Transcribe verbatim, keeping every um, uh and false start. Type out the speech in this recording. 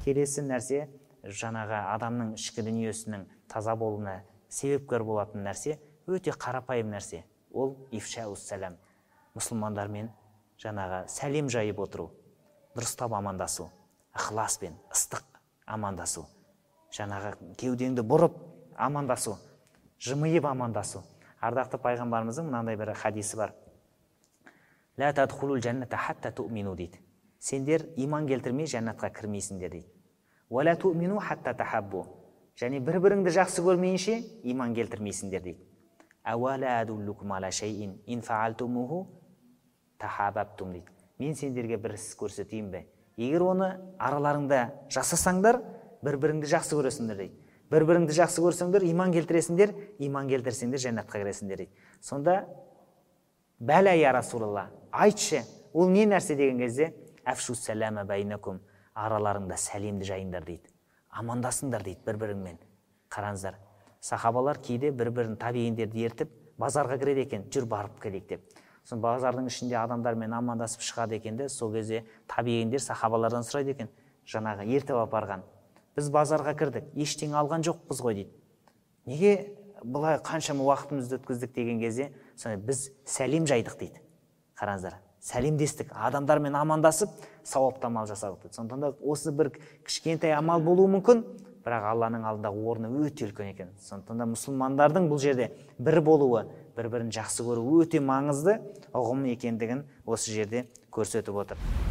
келесі нәрсе, жаңағы адамның ішкі дүниесінің таза болуына себепкер болатын нәрсе өте қарапайым нәрсе. Ол ифшаус сәлем. Мұсылмандармен жаңағы сәлем жайып отыру, дұрыстап амандасу, ықыласпен, ыстық амандасу, жаңағы кеудеңді бұрып амандасу, жымиып амандасу. Ардақты пайғамбарымыздың мынандай бір хадисі бар. Ла тадхулул жанната хатта туъмину дейді. Сендер иман келтірмей жәннатқа кірмейсіңдер дейді. Ва ла туъмину хатта тахаббу. Және бір-біріңді жақсы көрмейінше иман келтірмейсіңдер дейді. Ауала адуллукум ала шайин ин фаалтумуху тахаббтум дейді. Мен сендерге бір іс көрсетейін бе? Егер оны араларыңда жасасаңдар, бір-біріңді жақсы көресіңдер дейді. Бір-біріңді жақсы көрсеңдер, иман келтіресіңдер, иман келтірсеңдер жәннатқа кіресіңдер дейді. Сонда бәлә я Расулалла, айтшы, ол не нәрсе деген кезде, әфшу сәләмә бәйнәкум, араларыңда сәлемді жайыңдар дейді. Амандасыңдар дейді бір-біріңмен. Қараңыздар, сахабалар кейде бір-бірін табиғиндерді ертіп, базарға кіреді екен, жүр барып келейік деп. Сон базардың ішінде адамдармен амандасып шығады екен де, сол кезде табиғиндер сахабалардан сұрайды екен, жаңағы ертіп апарған. Біз базарға кірдік, ештеңе алған жоқпыз ғой дейді. Неге бұлай қаншама уақытымызды өткіздік деген кезде, соны біз сәлем жайдық дейді. Қараңыздар, сәлемдестік, адамдармен амандасып, сауапты амал жасадық дейді. Сондықтан да осы бір кішкентай амал болуы мүмкін, бірақ Алланың алдындағы орны өте үлкен екен. Сондықтан да мұсылмандардың бұл жерде бір болуы, бір-бірін жақсы көруі өте маңызды ұғым екендігін осы жерде көрсетіп отыр.